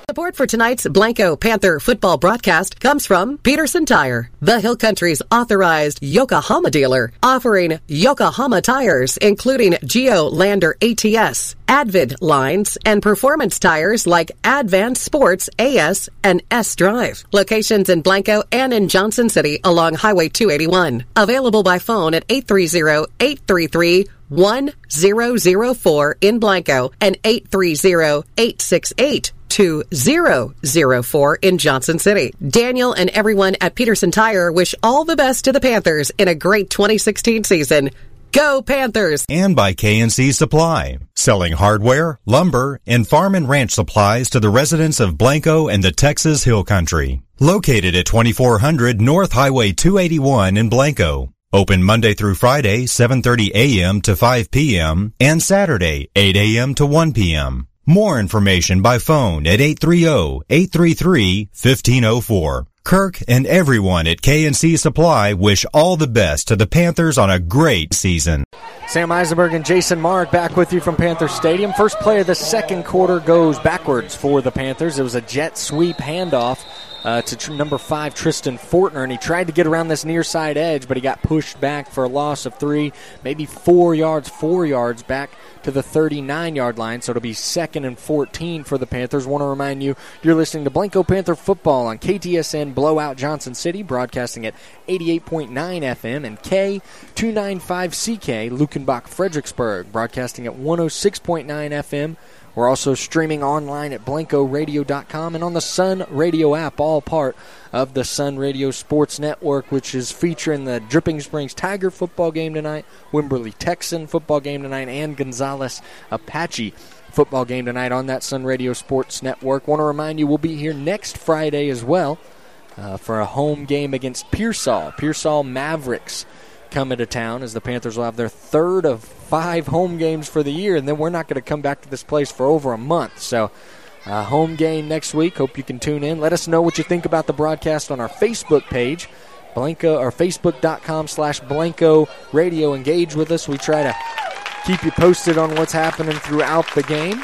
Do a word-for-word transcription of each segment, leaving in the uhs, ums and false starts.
Support for tonight's Blanco Panther football broadcast comes from Peterson Tire, the Hill Country's authorized Yokohama dealer, offering Yokohama tires, including Geo Lander A T S, Advid lines, and performance tires like Advanced Sports A S and S Drive. Locations in Blanco and in Johnson City along Highway two eighty-one. Available by phone at eight three zero, eight three three, one zero zero four in Blanco and eight three zero, eight six eight, two zero zero four in Johnson City. Daniel and everyone at Peterson Tire wish all the best to the Panthers in a great twenty sixteen season. Go Panthers! And by K and C Supply, selling hardware, lumber, and farm and ranch supplies to the residents of Blanco and the Texas Hill Country. Located at twenty-four hundred North Highway two eighty-one in Blanco. Open Monday through Friday, seven thirty a.m. to five p.m. and Saturday, eight a.m. to one p.m. More information by phone at eight three zero, eight three three, one five zero four. Kirk and everyone at K and C Supply wish all the best to the Panthers on a great season. Sam Eisenberg and Jason Mark back with you from Panther Stadium. First play of the second quarter goes backwards for the Panthers. It was a jet sweep handoff uh, to tr- number five, Tristan Fortner, and he tried to get around this near side edge, but he got pushed back for a loss of three, maybe four yards, four yards back to the thirty-nine-yard line, so it'll be second and fourteen for the Panthers. Want to remind you, you're listening to Blanco Panther football on K T S N Blowout Johnson City, broadcasting at eighty-eight point nine F M, and K two ninety-five C K, Lukenbach Fredericksburg, broadcasting at one oh six point nine F M. We're also streaming online at blanco radio dot com and on the Sun Radio app, all part of the Sun Radio Sports Network, which is featuring the Dripping Springs Tiger football game tonight, Wimberley Texan football game tonight, and Gonzales Apache football game tonight on that Sun Radio Sports Network. Want to remind you, we'll be here next Friday as well uh, for a home game against Pearsall. Pearsall Mavericks coming to town as the Panthers will have their third of five home games for the year, and then we're not going to come back to this place for over a month. So uh, home game next week. Hope you can tune in. Let us know what you think about the broadcast on our Facebook page, Blanco, or facebook.com slash Blanco Radio. Engage with us. We try to keep you posted on what's happening throughout the game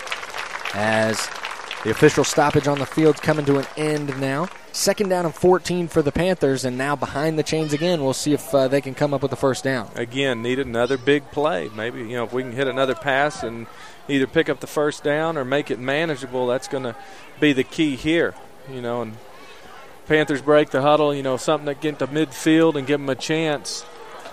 as the official stoppage on the field's coming to an end now. Second down and fourteen for the Panthers, and now behind the chains again. We'll see if uh, they can come up with a first down. Again, need another big play. Maybe, you know, if we can hit another pass and either pick up the first down or make it manageable, that's going to be the key here. You know, and Panthers break the huddle, you know, something that get to midfield and give them a chance.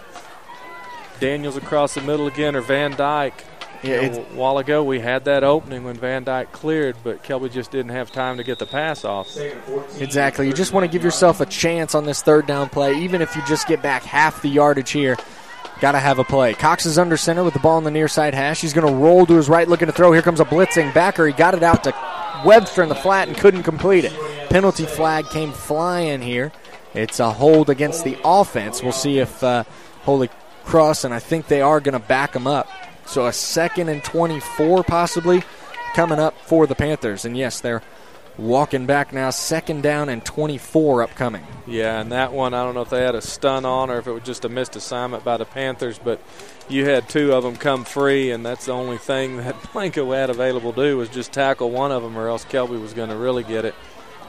Daniels across the middle again, or Van Dyke. Yeah, you know, a while ago we had that opening when Van Dyke cleared, but Kelby just didn't have time to get the pass off. Exactly. You just want to give yourself a chance on this third down play, even if you just get back half the yardage here. Got to have a play. Cox is under center with the ball on the near side hash. He's going to roll to his right, looking to throw. Here comes a blitzing backer. He got it out to Webster in the flat and couldn't complete it. Penalty flag came flying here. It's a hold against the offense. We'll see if uh, Holy Cross, and I think they are going to back him up. So a second and twenty-four possibly coming up for the Panthers. And, yes, they're walking back now. Second down and twenty-four upcoming. Yeah, and that one, I don't know if they had a stun on or if it was just a missed assignment by the Panthers, but you had two of them come free, and that's the only thing that Blanco had available to do was just tackle one of them, or else Kelby was going to really get it.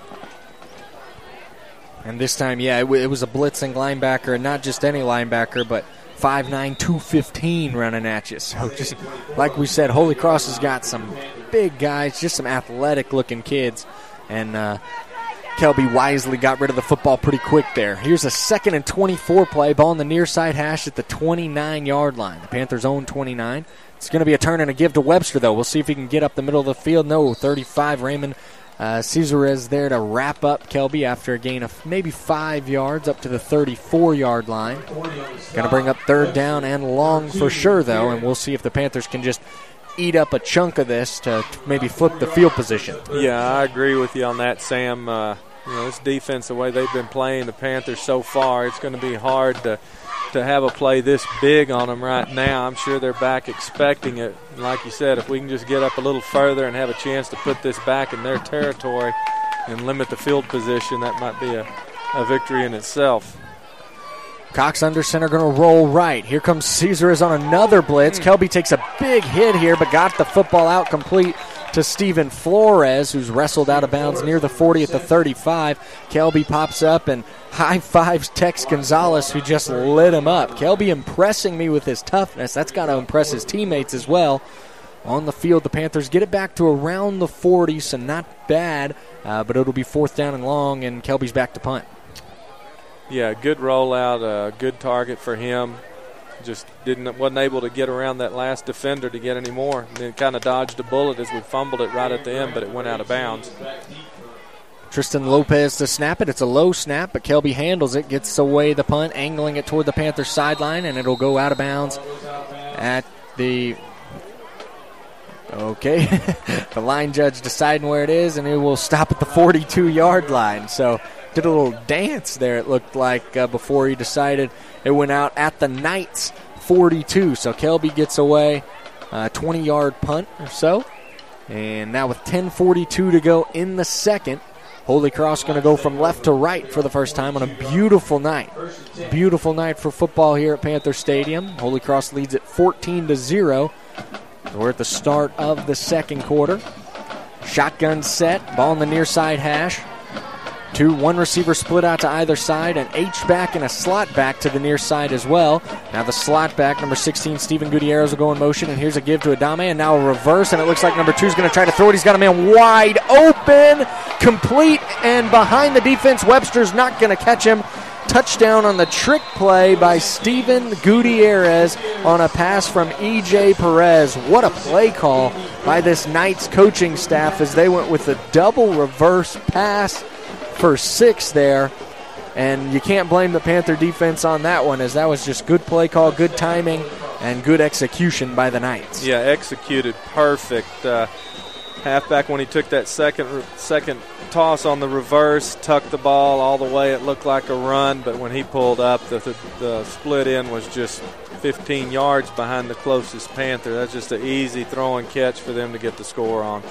And this time, yeah, it, w- it was a blitzing linebacker, and not just any linebacker, but five nine, two fifteen running at you. So just like we said, Holy Cross has got some big guys, just some athletic-looking kids. And uh, Kelby wisely got rid of the football pretty quick there. Here's a second and twenty-four play. Ball on the near side hash at the twenty-nine-yard line. The Panthers own twenty-nine. It's going to be a turn and a give to Webster, though. We'll see if he can get up the middle of the field. No, thirty-five, Raymond Uh, Cesarez there to wrap up Kelby after a gain of maybe five yards up to the thirty-four-yard line. Going to bring up third down and long for sure, though, and we'll see if the Panthers can just eat up a chunk of this to maybe flip the field position. Yeah, I agree with you on that, Sam. Uh, you know, this defense, the way they've been playing the Panthers so far, it's going to be hard to to have a play this big on them right now. I'm sure they're back expecting it. Like you said, if we can just get up a little further and have a chance to put this back in their territory and limit the field position, that might be a, a victory in itself. Cox under center going to roll right. Here comes Caesar is on another blitz. Kelby takes a big hit here, but got the football out complete to Steven Flores, who's wrestled out of bounds near the forty at the thirty-five. Kelby pops up and high-fives Tex Gonzalez, who just lit him up. Kelby impressing me with his toughness. That's got to impress his teammates as well. On the field, the Panthers get it back to around the forty, so not bad, uh, but it'll be fourth down and long, and Kelby's back to punt. Yeah, good rollout, uh, good target for him. Just didn't wasn't able to get around that last defender to get any more. And then kind of dodged a bullet as we fumbled it right at the end, but it went out of bounds. Tristan Lopez to snap it. It's a low snap, but Kelby handles it, gets away the punt, angling it toward the Panthers sideline, and it'll go out of bounds at the... Okay, the line judge deciding where it is, and it will stop at the forty-two-yard line. So did a little dance there, it looked like, uh, before he decided it went out at the Knights forty-two. So Kelby gets away, uh, twenty-yard punt or so. And now with ten forty-two to go in the second, Holy Cross going to go from left to right for the first time on a beautiful night. Beautiful night for football here at Panther Stadium. Holy Cross leads it fourteen to zero. We're at the start of the second quarter. Shotgun set, ball on the near side hash. Two, one receiver split out to either side, an H-back and a slot back to the near side as well. Now the slot back, number sixteen, Steven Gutierrez will go in motion, and here's a give to Adame, and now a reverse, and it looks like number two is going to try to throw it. He's got a man wide open, complete, and behind the defense. Webster's not going to catch him. Touchdown on the trick play by Steven Gutierrez on a pass from E J Perez. What a play call by this Knights coaching staff as they went with a double reverse pass for six there. And you can't blame the Panther defense on that one, as that was just good play call, good timing, and good execution by the Knights. Yeah, executed perfect. Uh, halfback, when he took that second second toss on the reverse, tucked the ball all the way. It looked like a run, but when he pulled up, the, the, the split in was just fifteen yards behind the closest Panther. That's just an easy throw and catch for them to get the score on.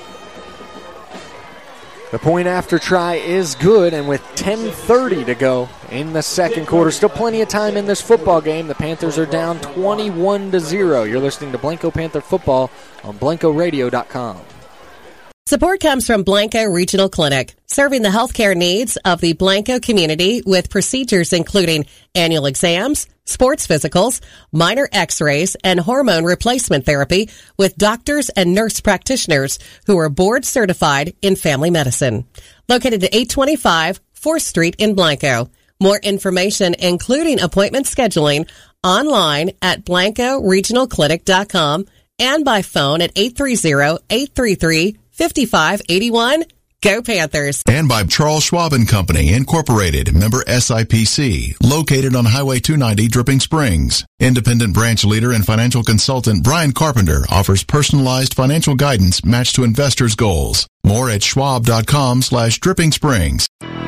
The point after try is good, and with ten thirty to go in the second quarter, still plenty of time in this football game. The Panthers are down twenty-one to zero. You're listening to Blanco Panther Football on Blanco Radio dot com. Support comes from Blanco Regional Clinic, serving the healthcare needs of the Blanco community with procedures including annual exams, sports physicals, minor x-rays, and hormone replacement therapy with doctors and nurse practitioners who are board certified in family medicine. Located at eight twenty-five fourth Street in Blanco. More information, including appointment scheduling, online at blanco regional clinic dot com and by phone at eight three zero, eight three three, five five eight one. Go Panthers. And by Charles Schwab and Company, Incorporated, member S I P C, located on Highway two ninety, Dripping Springs. Independent branch leader and financial consultant Brian Carpenter offers personalized financial guidance matched to investors' goals. More at schwab.com slash dripping springs.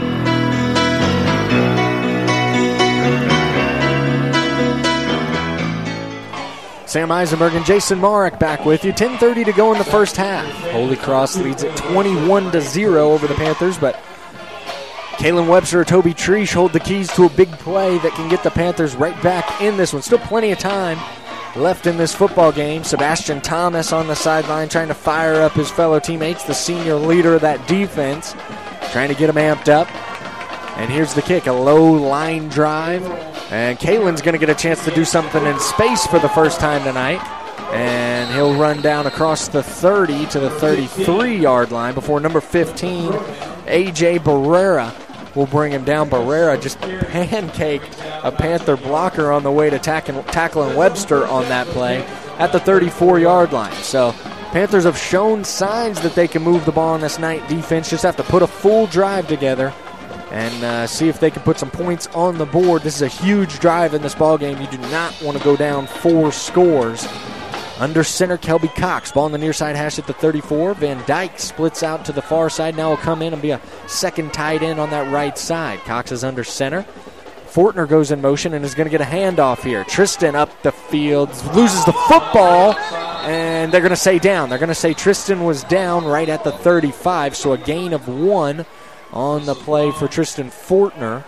Sam Eisenberg and Jason Marek back with you. ten thirty to go in the first half. Holy Cross leads at twenty-one to zero over the Panthers, but Kalen Webster or Toby Treesh hold the keys to a big play that can get the Panthers right back in this one. Still plenty of time left in this football game. Sebastian Thomas on the sideline trying to fire up his fellow teammates, the senior leader of that defense, trying to get him amped up. And here's the kick, a low line drive. And Kalen's going to get a chance to do something in space for the first time tonight. And he'll run down across the thirty to the thirty-three-yard line before number fifteen, A J Barrera, will bring him down. Barrera just pancaked a Panther blocker on the way to tackling, tackling Webster on that play at the thirty-four-yard line. So Panthers have shown signs that they can move the ball on this night defense. Just have to put a full drive together and uh, see if they can put some points on the board. This is a huge drive in this ballgame. You do not want to go down four scores. Under center, Kelby Cox. Ball on the near side hash at the thirty-four. Van Dyke splits out to the far side. Now will come in and be a second tight end on that right side. Cox is under center. Fortner goes in motion and is going to get a handoff here. Tristan up the field, loses the football, and they're going to say down. They're going to say Tristan was down right at the thirty-five, so a gain of one on the play for Tristan Fortner.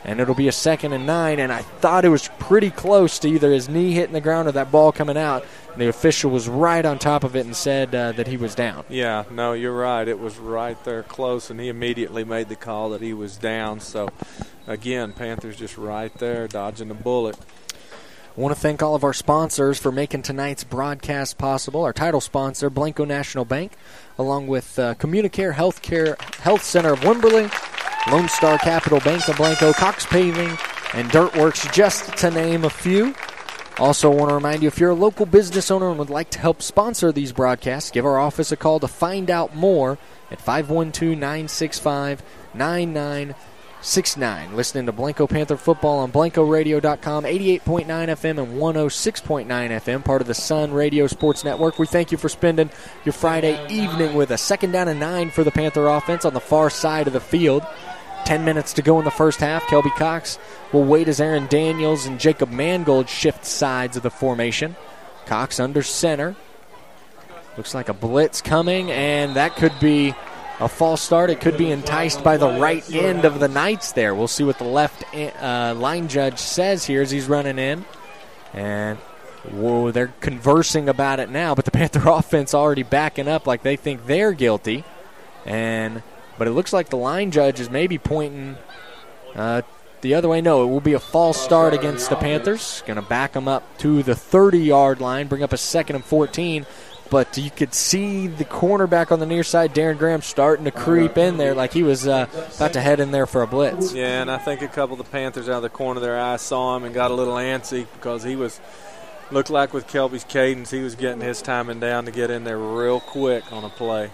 and it'll be a second and nine, and I thought it was pretty close to either his knee hitting the ground or that ball coming out. The official was right on top of it and said uh, that he was down. Yeah, no, you're right. It was right there close, and he immediately made the call that he was down. So, again, Panthers just right there dodging a bullet. I want to thank all of our sponsors for making tonight's broadcast possible. Our title sponsor, Blanco National Bank, along with uh, Communicare Healthcare Health Center of Wimberley, Lone Star Capital Bank of Blanco, Cox Paving, and Dirtworks, just to name a few. Also want to remind you, if you're a local business owner and would like to help sponsor these broadcasts, give our office a call to find out more at five one two, nine six five, nine nine six nine. Listening to Blanco Panther football on Blanco Radio dot com, eighty-eight point nine F M and one oh six point nine F M, part of the Sun Radio Sports Network. We thank you for spending your Friday evening with us. Second down and nine for the Panther offense on the far side of the field. Ten minutes to go in the first half. Kelby Cox will wait as Aaron Daniels and Jacob Mangold shift sides of the formation. Cox under center. Looks like a blitz coming, and that could be a false start. It could be enticed by the right end of the Knights there. We'll see what the left uh, line judge says here as he's running in. And whoa, they're conversing about it now, but the Panther offense already backing up like they think they're guilty. And but it looks like the line judge is maybe pointing uh, the other way. No, it will be a false start against the Panthers. Going to back them up to the thirty-yard line, bring up a second and fourteen. But you could see the cornerback on the near side, Darren Graham, starting to creep in there like he was uh, about to head in there for a blitz. Yeah, and I think a couple of the Panthers out of the corner of their eye saw him and got a little antsy because he was looked like with Kelby's cadence, he was getting his timing down to get in there real quick on a play.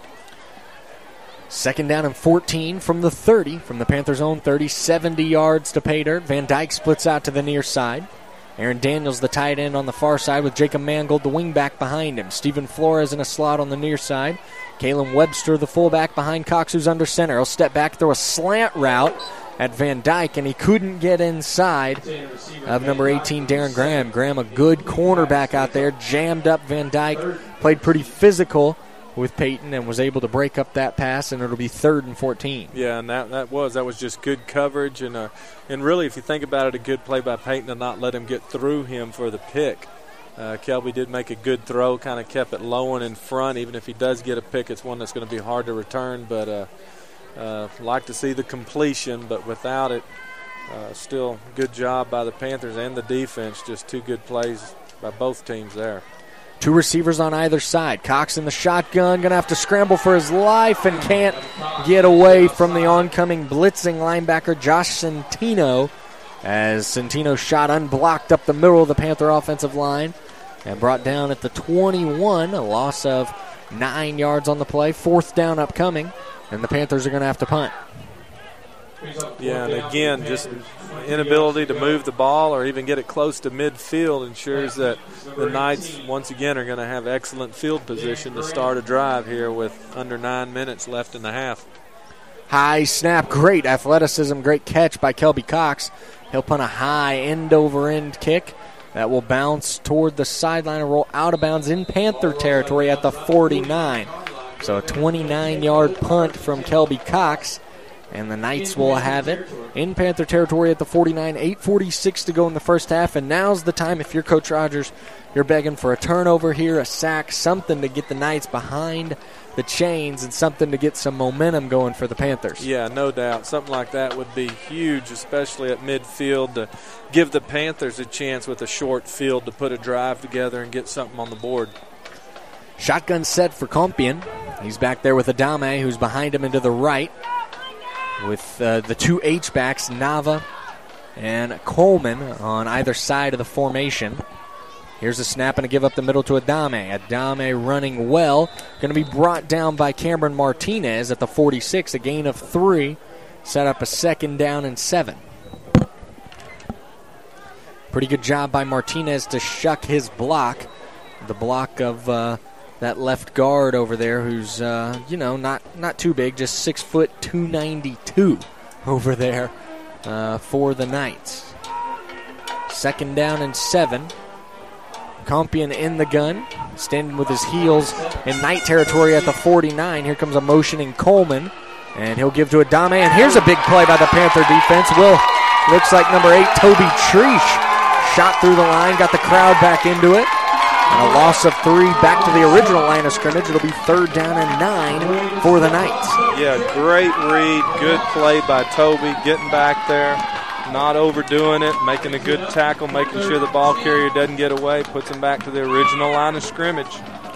Second down and fourteen from the thirty, from the Panthers' own thirty, seventy yards to pay dirt. Van Dyke splits out to the near side. Aaron Daniels, the tight end, on the far side with Jacob Mangold, the wingback, behind him. Stephen Flores in a slot on the near side. Kalen Webster, the fullback, behind Cox, who's under center. He'll step back, throw a slant route at Van Dyke, and he couldn't get inside of number eighteen, Darren Graham. Graham, a good cornerback out there, jammed up Van Dyke, played pretty physical with Peyton and was able to break up that pass, and it'll be third and fourteen. Yeah, and that, that was that was just good coverage, and uh, and really, if you think about it, a good play by Peyton to not let him get through him for the pick. Uh, Kelby did make a good throw, kind of kept it low and in front. Even if he does get a pick, it's one that's going to be hard to return, but uh, uh, like to see the completion, but without it, uh, still good job by the Panthers and the defense. Just two good plays by both teams there. Two receivers on either side. Cox in the shotgun, going to have to scramble for his life and can't get away from the oncoming blitzing linebacker Josh Centino, as Centino shot unblocked up the middle of the Panther offensive line and brought down at the twenty-one, a loss of nine yards on the play. Fourth down upcoming, and the Panthers are going to have to punt. Yeah, and again, just inability to move the ball or even get it close to midfield ensures that the Knights, once again, are going to have excellent field position to start a drive here with under nine minutes left in the half. High snap, great athleticism, great catch by Kelby Cox. He'll punt a high end-over-end kick that will bounce toward the sideline and roll out of bounds in Panther territory at the forty-nine. So a twenty-nine-yard punt from Kelby Cox. And the Knights will have it in Panther territory at the forty-nine, eight forty-six to go in the first half. And now's the time, if you're Coach Rogers, you're begging for a turnover here, a sack, something to get the Knights behind the chains and something to get some momentum going for the Panthers. Yeah, no doubt. Something like that would be huge, especially at midfield, to give the Panthers a chance with a short field to put a drive together and get something on the board. Shotgun set for Compion. He's back there with Adame, who's behind him and to the right, with uh, the two H-backs, Nava and Coleman, on either side of the formation. Here's a snap and a give up the middle to Adame. Adame running well. Going to be brought down by Cameron Martinez at the forty-six. A gain of three. Set up a second down and seven. Pretty good job by Martinez to shuck his block. The block of uh, that left guard over there, who's, uh, you know, not, not too big, just six foot two ninety-two over there uh, for the Knights. Second down and seven. Compion in the gun, standing with his heels in Knight territory at the forty-nine. Here comes a motioning Coleman, and he'll give to Adame. And here's a big play by the Panther defense. Will Looks like number eight, Toby Treesh, shot through the line, got the crowd back into it. And a loss of three back to the original line of scrimmage. It'll be third down and nine for the Knights. Yeah, great read, good play by Toby, getting back there, not overdoing it, making a good tackle, making sure the ball carrier doesn't get away, puts him back to the original line of scrimmage.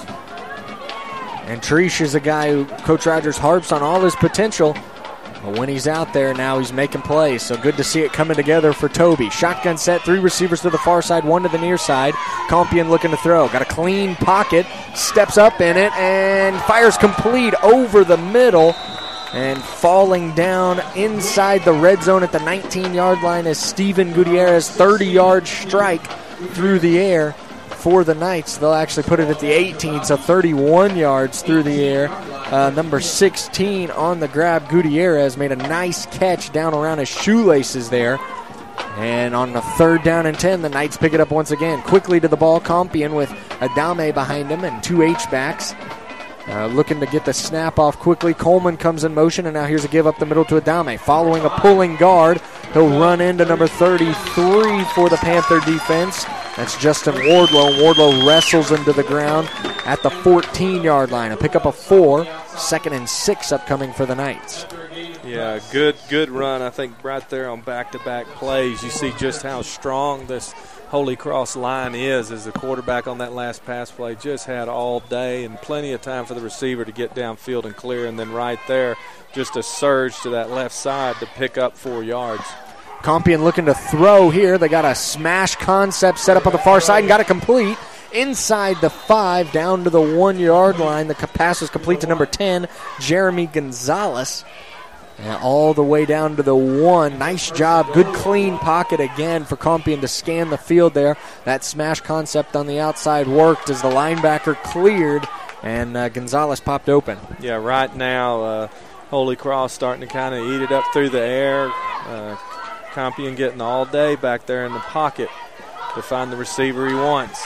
And Treesh is a guy who Coach Rogers harps on all his potential. But when he's out there now, he's making plays. So good to see it coming together for Toby. Shotgun set, three receivers to the far side, one to the near side. Compion looking to throw. Got a clean pocket, steps up in it, and fires complete over the middle. And falling down inside the red zone at the nineteen-yard line is Steven Gutierrez. thirty-yard strike through the air for the Knights. They'll actually put it at the eighteen, so thirty-one yards through the air. Uh, number sixteen on the grab, Gutierrez made a nice catch down around his shoelaces there. And on the third down and ten, the Knights pick it up once again. Quickly to the ball, Compion with Adame behind him and two H-backs. Uh, looking to get the snap off quickly. Coleman comes in motion, and now here's a give up the middle to Adame. Following a pulling guard, he'll run into number thirty-three for the Panther defense. That's Justin Wardlow. Wardlow wrestles him to the ground at the fourteen-yard line. A pick up of four. Second and six upcoming for the Knights. Yeah, good good run. I think right there on back-to-back plays, you see just how strong this Holy Cross line is as the quarterback on that last pass play just had all day and plenty of time for the receiver to get downfield and clear. And then right there, just a surge to that left side to pick up four yards. Compion looking to throw here. They got a smash concept set up on the far side and got it complete. Inside the five, down to the one-yard line. The pass was complete to number ten, Jeremy Gonzalez. And all the way down to the one. Nice job. Good clean pocket again for Compion to scan the field there. That smash concept on the outside worked as the linebacker cleared, and uh, Gonzalez popped open. Yeah, right now, uh, Holy Cross starting to kind of eat it up through the air. Uh, Compion getting all day back there in the pocket to find the receiver he wants.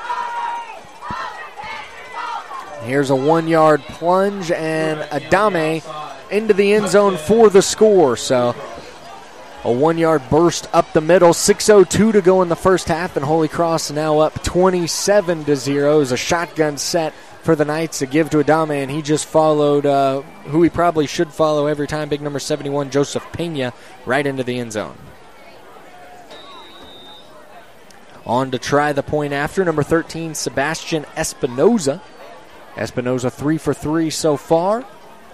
Here's a one-yard plunge, and Adame into the end zone for the score. So a one-yard burst up the middle. six oh two to go in the first half, and Holy Cross now up twenty-seven to zero. Is a shotgun set for the Knights to give to Adame, and he just followed uh, who he probably should follow every time, big number seventy-one, Joseph Pena, right into the end zone. On to try the point after, number thirteen, Sebastian Espinoza. Espinoza three for three so far.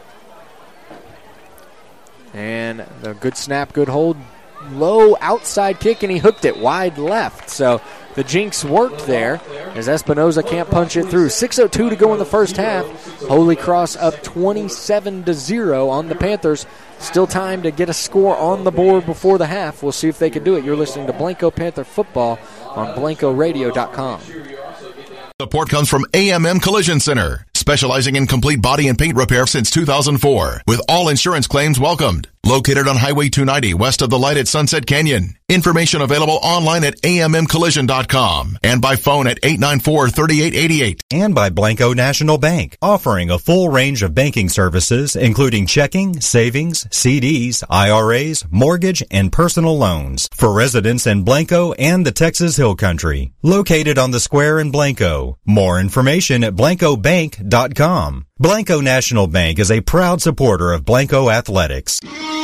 And a good snap, good hold. Low outside kick, and he hooked it wide left. So the jinx worked there as Espinoza can't punch it through. six oh two to go in the first half. Holy Cross up twenty-seven to zero on the Panthers. Still time to get a score on the board before the half. We'll see if they can do it. You're listening to Blanco Panther Football on blanco radio dot com. Support comes from A M M Collision Center, specializing in complete body and paint repair since two thousand four, with all insurance claims welcomed. Located on Highway two ninety west of the light at Sunset Canyon. Information available online at A M M collision dot com and by phone at eight nine four, three eight eight eight. And by Blanco National Bank, offering a full range of banking services, including checking, savings, C Ds, I R As, mortgage, and personal loans for residents in Blanco and the Texas Hill Country. Located on the square in Blanco. More information at blanco bank dot com. Blanco National Bank is a proud supporter of Blanco Athletics.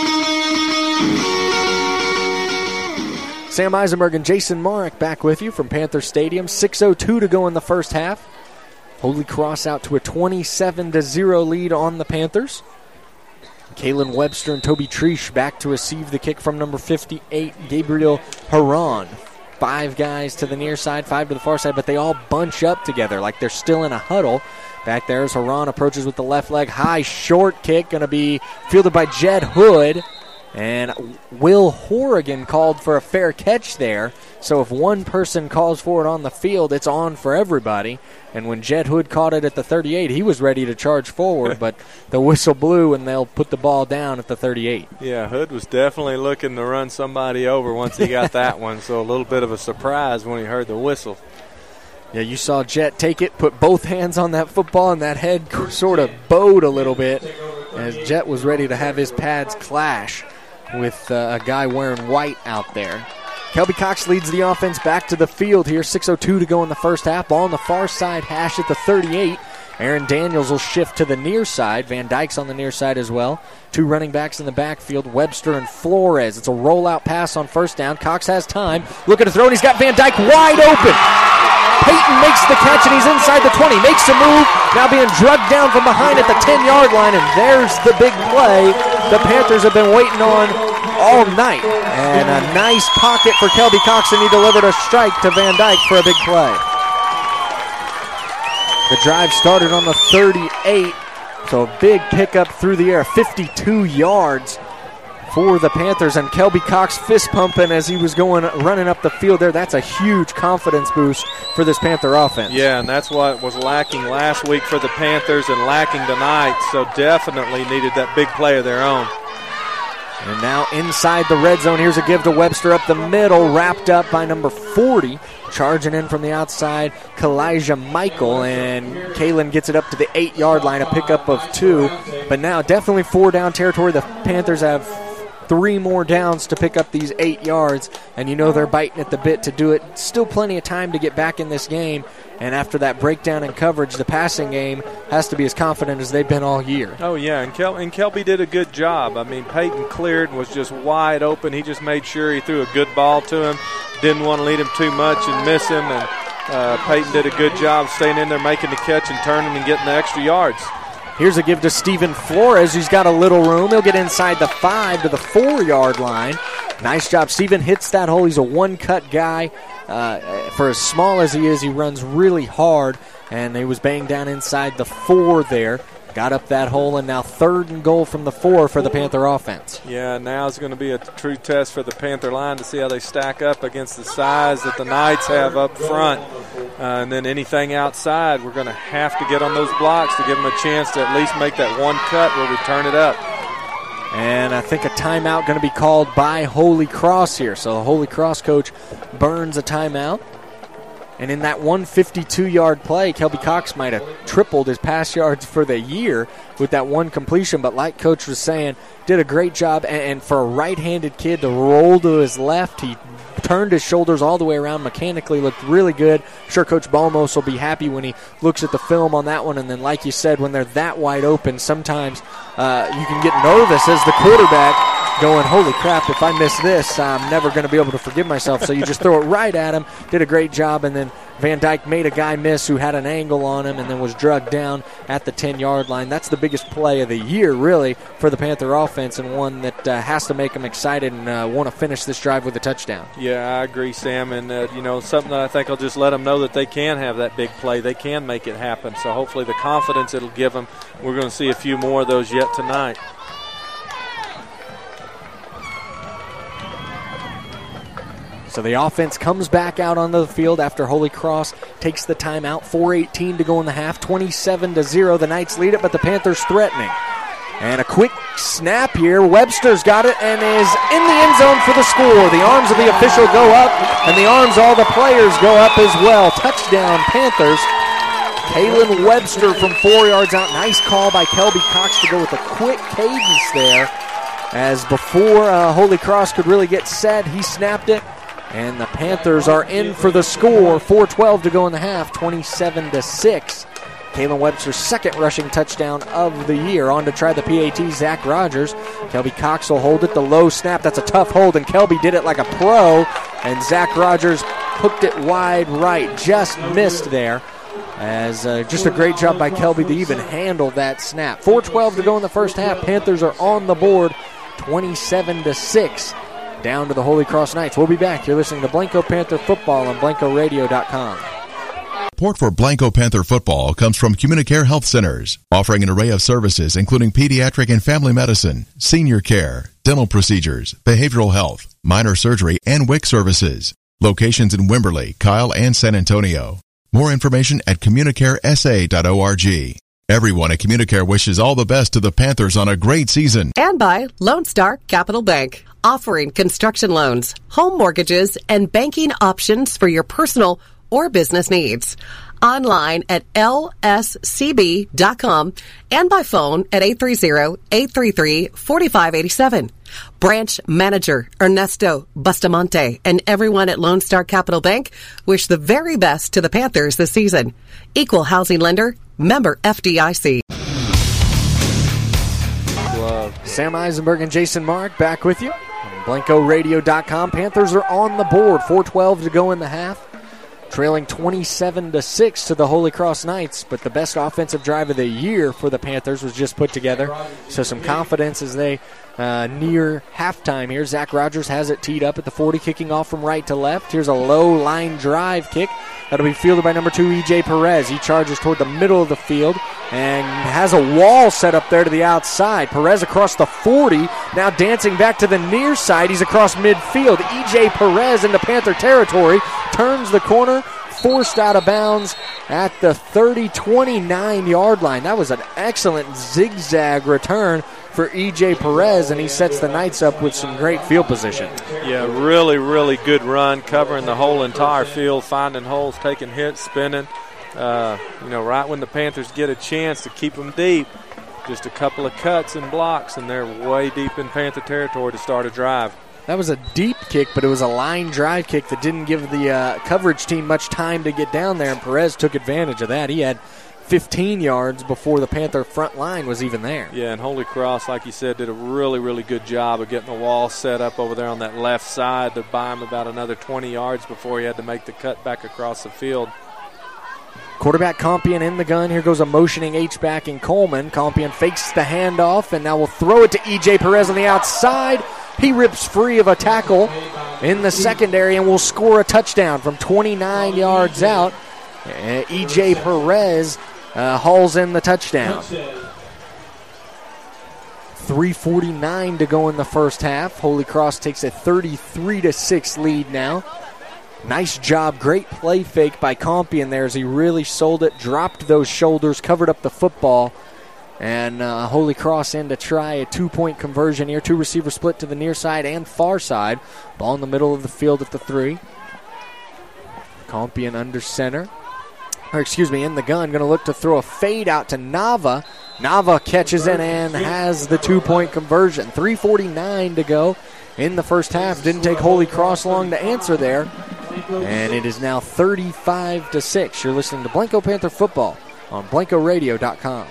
Sam Eisenberg and Jason Marek back with you from Panther Stadium. six oh two to go in the first half. Holy Cross out to a twenty-seven to zero lead on the Panthers. Kalen Webster and Toby Treesh back to receive the kick from number fifty-eight, Gabriel Haran. Five guys to the near side, five to the far side, but they all bunch up together like they're still in a huddle. Back there as Haran approaches with the left leg. High, short kick, going to be fielded by Jed Hood. And Will Horrigan called for a fair catch there. So if one person calls for it on the field, it's on for everybody. And when Jed Hood caught it at the thirty-eight, he was ready to charge forward, but the whistle blew and they'll put the ball down at the thirty-eight. Yeah, Hood was definitely looking to run somebody over once he got that one, so a little bit of a surprise when he heard the whistle. Yeah, you saw Jet take it, put both hands on that football, and that head sort of bowed a little bit as Jet was ready to have his pads clash. with uh, a guy wearing white out there. Kelby Cox leads the offense back to the field here. six oh two to go in the first half. Ball on the far side hash at the thirty-eight. Aaron Daniels will shift to the near side. Van Dyke's on the near side as well. Two running backs in the backfield, Webster and Flores. It's a rollout pass on first down. Cox has time. Looking to throw, and he's got Van Dyke wide open. Peyton makes the catch, and he's inside the twenty. Makes a move, now being drugged down from behind at the ten-yard line, and there's the big play the Panthers have been waiting on all night. And a nice pocket for Kelby Cox, and he delivered a strike to Van Dyke for a big play. The drive started on the thirty-eight, so a big pickup through the air, fifty-two yards for the Panthers, and Kelby Cox fist pumping as he was going running up the field there. That's a huge confidence boost for this Panther offense. Yeah, and that's what was lacking last week for the Panthers and lacking tonight, so definitely needed that big play of their own. And now inside the red zone, here's a give to Webster up the middle, wrapped up by number forty. Charging in from the outside, Kalijah Michael, and Kalen gets it up to the eight-yard line, a pickup of two. But now definitely four down territory. The Panthers have three more downs to pick up these eight yards, and you know they're biting at the bit to do it. Still plenty of time to get back in this game, and after that breakdown in coverage, the passing game has to be as confident as they've been all year. Oh, yeah, and, Kel- and Kelby did a good job. I mean, Peyton cleared and was just wide open. He just made sure he threw a good ball to him, didn't want to lead him too much and miss him, and uh, Peyton did a good job staying in there, making the catch and turning and getting the extra yards. Here's a give to Steven Flores, who's got a little room. He'll get inside the five to the four-yard line. Nice job. Steven hits that hole. He's a one-cut guy. Uh, for as small as he is, he runs really hard, and he was banged down inside the four there. Got up that hole, and now third and goal from the four for the Panther offense. Yeah, now it's going to be a true test for the Panther line to see how they stack up against the size that the Knights have up front. Uh, and then anything outside, we're going to have to get on those blocks to give them a chance to at least make that one cut where we turn it up. And I think a timeout going to be called by Holy Cross here. So the Holy Cross coach burns a timeout. And in that one fifty-two-yard play, Kelby Cox might have tripled his pass yards for the year with that one completion. But like Coach was saying, did a great job. And for a right-handed kid to roll to his left, he turned his shoulders all the way around, mechanically looked really good. I'm sure Coach Balmos will be happy when he looks at the film on that one. And then like you said, when they're that wide open, sometimes uh, you can get nervous as the quarterback going, holy crap, if I miss this, I'm never going to be able to forgive myself. So you just throw it right at him, did a great job, and then Van Dyke made a guy miss who had an angle on him and then was drugged down at the ten-yard line. That's the biggest play of the year, really, for the Panther offense, and one that uh, has to make them excited and uh, want to finish this drive with a touchdown. Yeah, I agree, Sam, and uh, you know, something that I think will just let them know that they can have that big play. They can make it happen. So hopefully the confidence it'll give them, we're going to see a few more of those yet tonight. So the offense comes back out onto the field after Holy Cross takes the timeout. four eighteen to go in the half, twenty-seven to zero. The Knights lead it, but the Panthers threatening. And a quick snap here. Webster's got it and is in the end zone for the score. The arms of the official go up, and the arms of all the players go up as well. Touchdown, Panthers. Kalen Webster from four yards out. Nice call by Kelby Cox to go with a quick cadence there. As before uh, Holy Cross could really get set, he snapped it. And the Panthers are in for the score. four twelve to go in the half, twenty-seven to six. Kalen Webster's second rushing touchdown of the year. On to try the P A T, Zach Rogers. Kelby Cox will hold it. The low snap, that's a tough hold, and Kelby did it like a pro. And Zach Rogers hooked it wide right. Just missed there. As uh, just a great job by Kelby to even handle that snap. four twelve to go in the first half. Panthers are on the board, twenty-seven to six. Down to the Holy Cross Knights. We'll be back. You're listening to Blanco Panther Football on Blanco Radio dot com. Support for Blanco Panther Football comes from Communicare Health Centers, offering an array of services including pediatric and family medicine, senior care, dental procedures, behavioral health, minor surgery, and W I C services. Locations in Wimberley, Kyle, and San Antonio. More information at communicare s a dot org. Everyone at Communicare wishes all the best to the Panthers on a great season. And by Lone Star Capital Bank, offering construction loans, home mortgages, and banking options for your personal or business needs. Online at L S C B dot com and by phone at eight three zero, eight three three, four five eight seven. Branch manager Ernesto Bustamante and everyone at Lone Star Capital Bank wish the very best to the Panthers this season. Equal housing lender, member F D I C. Sam Eisenberg and Jason Mark back with you on Blanco Radio dot com. Panthers are on the board. four twelve to go in the half. Trailing twenty-seven to six to the Holy Cross Knights, but the best offensive drive of the year for the Panthers was just put together. So some confidence as they uh, near halftime here. Zach Rogers has it teed up at the forty, kicking off from right to left. Here's a low line drive kick. That'll be fielded by number two, E J Perez. He charges toward the middle of the field and has a wall set up there to the outside. Perez across the forty, now dancing back to the near side. He's across midfield. E J Perez into Panther territory, turns the corner, forced out of bounds at the thirty, twenty-nine yard line. That was an excellent zigzag return for E J Perez, and he sets the Knights up with some great field position. Yeah, really, really good run, covering the whole entire field, finding holes, taking hits, spinning. Uh, you know, right when the Panthers get a chance to keep them deep, just a couple of cuts and blocks, and they're way deep in Panther territory to start a drive. That was a deep kick, but it was a line drive kick that didn't give the uh, coverage team much time to get down there, and Perez took advantage of that. He had fifteen yards before the Panther front line was even there. Yeah, and Holy Cross, like you said, did a really, really good job of getting the wall set up over there on that left side to buy him about another twenty yards before he had to make the cut back across the field. Quarterback Compion in the gun. Here goes a motioning H-back in Coleman. Compion fakes the handoff, and now will throw it to E J Perez on the outside. He rips free of a tackle in the secondary and will score a touchdown from twenty-nine yards out. Uh, E J Perez uh, hauls in the touchdown. three forty-nine to go in the first half. Holy Cross takes a thirty-three to six lead now. Nice job, great play fake by Compion there as he really sold it, dropped those shoulders, covered up the football. And uh, Holy Cross in to try a two-point conversion here. Two receiver split to the near side and far side. Ball in the middle of the field at the three. Compion under center. Or excuse me, in the gun. Going to look to throw a fade out to Nava. Nava catches it and has the two-point conversion. three forty-nine to go in the first half. Didn't take Holy Cross long to answer there. And it is now thirty-five to six. You're listening to Blanco Panther Football on Blanco Radio dot com.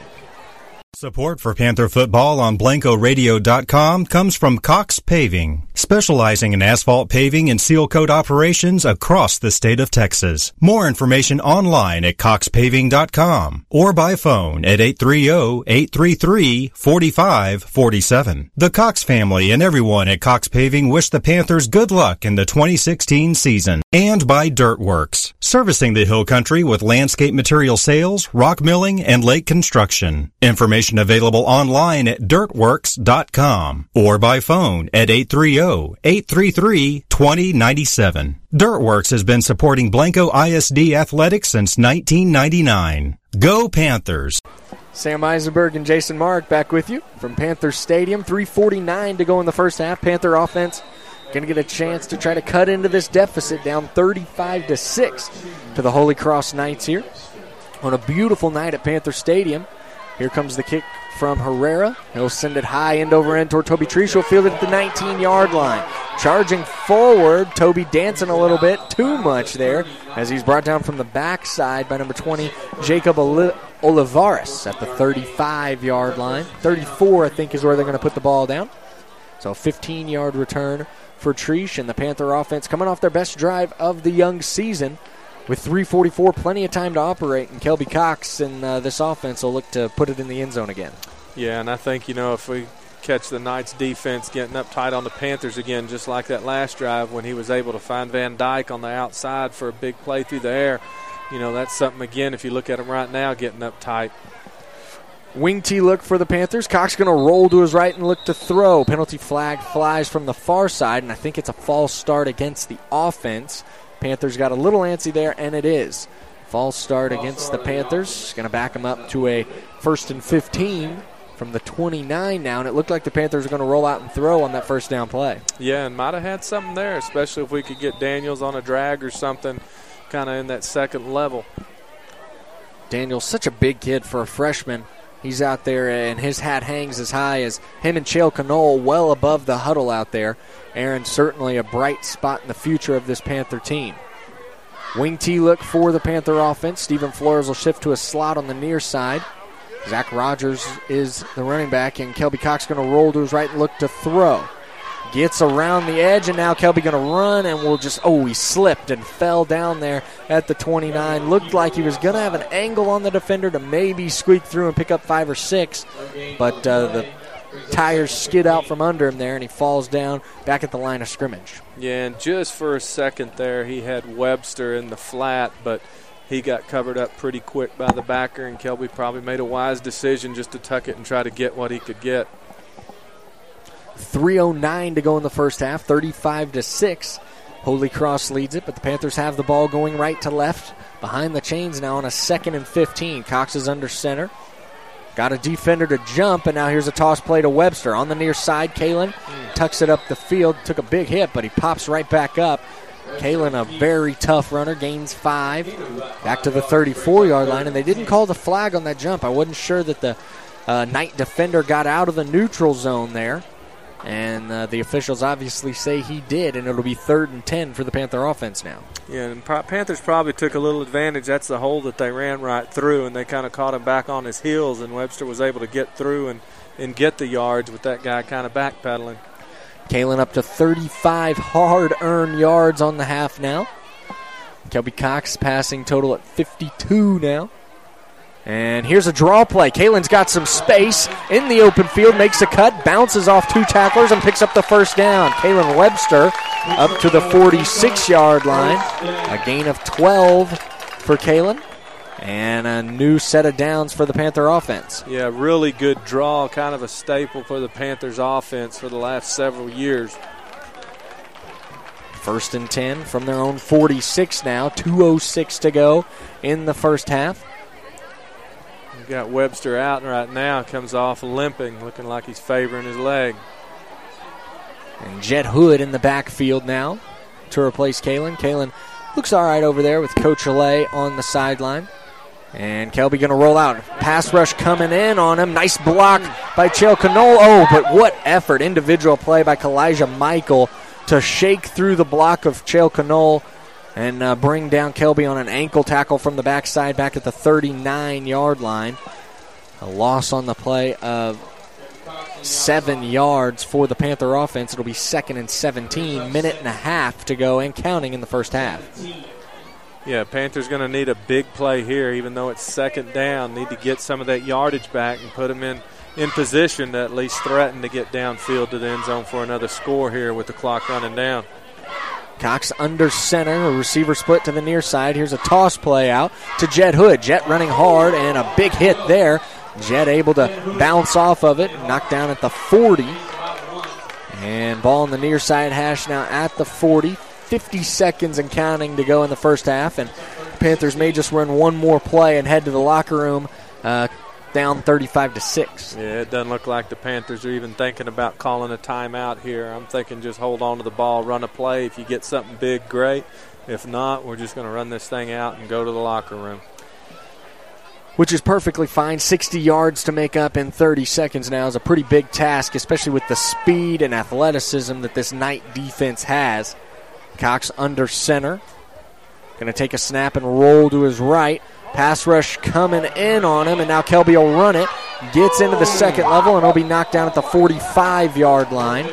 Support for Panther Football on Blanco Radio dot com comes from Cox Paving, specializing in asphalt paving and seal coat operations across the state of Texas. More information online at cox paving dot com or by phone at eight three zero, eight three three, four five four seven. The Cox family and everyone at Cox Paving wish the Panthers good luck in the twenty sixteen season. And by Dirtworks, servicing the Hill Country with landscape material sales, rock milling, and lake construction. Information available online at dirtworks dot com or by phone at eight three zero, eight three three, two zero nine seven. Dirtworks has been supporting Blanco I S D athletics since nineteen ninety-nine. Go Panthers! Sam Eisenberg and Jason Mark back with you from Panther Stadium. three forty-nine to go in the first half. Panther offense going to get a chance to try to cut into this deficit, down thirty-five to six to the Holy Cross Knights here on a beautiful night at Panther Stadium. Here comes the kick from Herrera. He'll send it high end over end toward Toby Treese. He'll field it at the nineteen yard line. Charging forward, Toby dancing a little bit, too much there, as he's brought down from the backside by number twenty, Jacob Olivares at the thirty-five yard line. thirty-four, I think, is where they're going to put the ball down. So a fifteen yard return for Treese, and the Panther offense coming off their best drive of the young season. With three forty-four, plenty of time to operate, and Kelby Cox and uh, this offense will look to put it in the end zone again. Yeah, and I think, you know, if we catch the Knights defense getting up tight on the Panthers again, just like that last drive when he was able to find Van Dyke on the outside for a big play through the air, you know, that's something, again, if you look at him right now, getting up tight. Wing T look for the Panthers. Cox going to roll to his right and look to throw. Penalty flag flies from the far side, and I think it's a false start against the offense. Panthers got a little antsy there, and it is. False start against the Panthers. Going to back them up to a first and fifteen from the twenty-nine now, and it looked like the Panthers are going to roll out and throw on that first down play. Yeah, and might have had something there, especially if we could get Daniels on a drag or something kind of in that second level. Daniels, such a big kid for a freshman. He's out there, and his hat hangs as high as him and Chael Canole, well above the huddle out there. Aaron certainly a bright spot in the future of this Panther team. Wing T look for the Panther offense. Stephen Flores will shift to a slot on the near side. Zach Rogers is the running back, and Kelby Cox going to roll to his right and look to throw. Gets around the edge, and now Kelby going to run, and will just, oh, he slipped and fell down there at the twenty-nine. Looked like he was going to have an angle on the defender to maybe squeak through and pick up five or six, but uh, the tires skid out from under him there, and he falls down back at the line of scrimmage. Yeah, and just for a second there, he had Webster in the flat, but he got covered up pretty quick by the backer, and Kelby probably made a wise decision just to tuck it and try to get what he could get. three oh nine to go in the first half, thirty-five to six. Holy Cross leads it, but the Panthers have the ball going right to left behind the chains now on a second and fifteen. Cox is under center. Got a defender to jump, and now here's a toss play to Webster. On the near side, Kalen mm. tucks it up the field. Took a big hit, but he pops right back up. Kalen, a very tough runner, gains five. Back to the thirty-four-yard line, and they didn't call the flag on that jump. I wasn't sure that the uh, Knight defender got out of the neutral zone there. And uh, the officials obviously say he did, and it'll be third and ten for the Panther offense now. Yeah, and Panthers probably took a little advantage. That's the hole that they ran right through, and they kind of caught him back on his heels, and Webster was able to get through and, and get the yards with that guy kind of backpedaling. Kalen up to thirty-five hard-earned yards on the half now. Kelby Cox passing total at fifty-two now. And here's a draw play. Kalen's got some space in the open field, makes a cut, bounces off two tacklers, and picks up the first down. Kalen Webster up to the forty-six-yard line. A gain of twelve for Kalen. And a new set of downs for the Panther offense. Yeah, really good draw, kind of a staple for the Panthers offense for the last several years. First and ten from their own forty-six now. two oh six to go in the first half. We've got Webster out right now, comes off limping, looking like he's favoring his leg. And Jet Hood in the backfield now to replace Kalen. Kalen looks all right over there with Coach Alay on the sideline. And Kelby going to roll out. Pass rush coming in on him. Nice block by Chael Canole. Oh, but what effort. Individual play by Kalijah Michael to shake through the block of Chael Canole and uh, bring down Kelby on an ankle tackle from the backside back at the thirty-nine-yard line. A loss on the play of seven yards for the Panther offense. It'll be second and seventeen, minute and a half to go and counting in the first half. Yeah, Panthers going to need a big play here, even though it's second down. Need to get some of that yardage back and put them in, in position to at least threaten to get downfield to the end zone for another score here with the clock running down. Cox under center, a receiver split to the near side. Here's a toss play out to Jet Hood. Jet running hard and a big hit there. Jet able to bounce off of it, knocked down at the forty. And ball on the near side hash now at the forty. fifty seconds and counting to go in the first half. And Panthers may just run one more play and head to the locker room uh, down thirty-five to six. Yeah, it doesn't look like the Panthers are even thinking about calling a timeout here. I'm thinking just hold on to the ball, run a play. If you get something big, great. If not, we're just going to run this thing out and go to the locker room. Which is perfectly fine. sixty yards to make up in thirty seconds now is a pretty big task, especially with the speed and athleticism that this Knight defense has. Cox under center. Going to take a snap and roll to his right. Pass rush coming in on him, and now Kelby will run it. Gets into the second level, and he'll be knocked down at the forty-five-yard line.